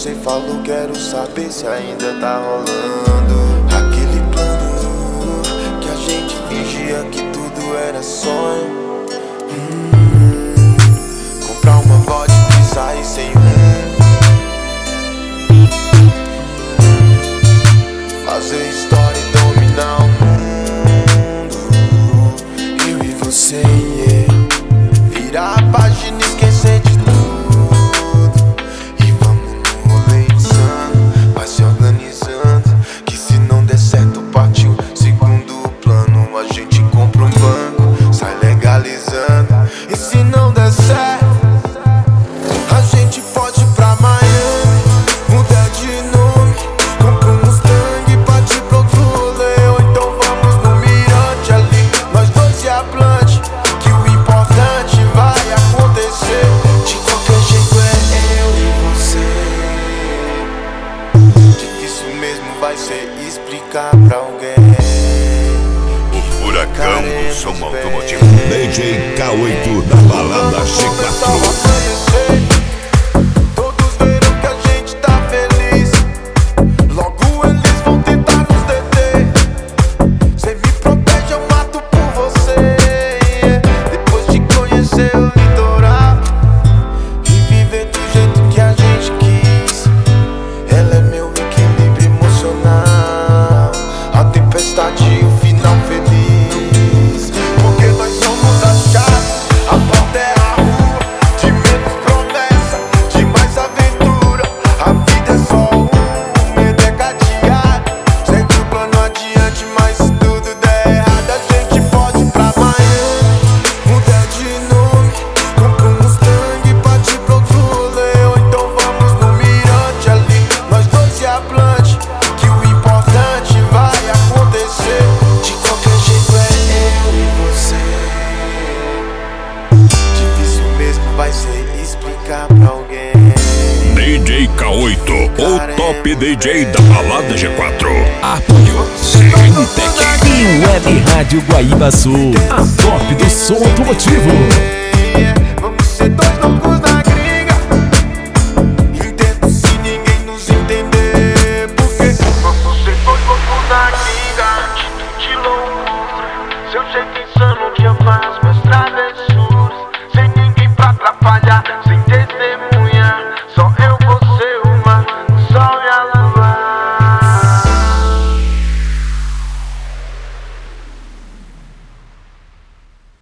você falou, quero saber se ainda tá rolando aquele plano que a gente fingia que tudo era sonho. Comprar uma vodka e sair sem rumo, fazer história e dominar o mundo. Eu e você, yeah. Virar a página e esquecer de tudo. E vamos no rolê insano, vai se organizando, que se não der certo partiu segundo plano. A gente compra um banco, sai legalizando. E se não der certo, a gente pode ir pra Miami, mudar de nome, compra um Mustang, partir pro outro rolê. Ou então vamos no mirante ali, nós dois e a Blunt, que o importante vai acontecer. De qualquer jeito é eu e você. Difícil mesmo vai ser explicar pra alguém. O furacão do som automotivo. DJ K8 da balada G4. Todos verão que a gente tá feliz, logo eles vão tentar nos deter. Cê me protege, eu mato por você, yeah. Depois de conhecer o litoral e viver do jeito que a gente quis, ela é meu equilíbrio emocional, a tempestade e o final feliz. Porque nós somos a chave, a porta é a rua, de menos promessa, de mais aventura. A vida é só um, medo é cadeado. Sempre o plano adiante, mas se tudo der errado, a gente pode ir pra Miami, mudar de nome, compra um Mustang, partir pro outro rolê. Ou então vamos no mirante ali, nós dois e a Blunt, que o importante vai acontecer. De qualquer jeito é eu e você. Difícil mesmo vai ser explicar pra alguém. DJ K8, o top DJ da balada G4. Apoio CNTech E Web Rádio Guaíba Sul, a top do som automotivo.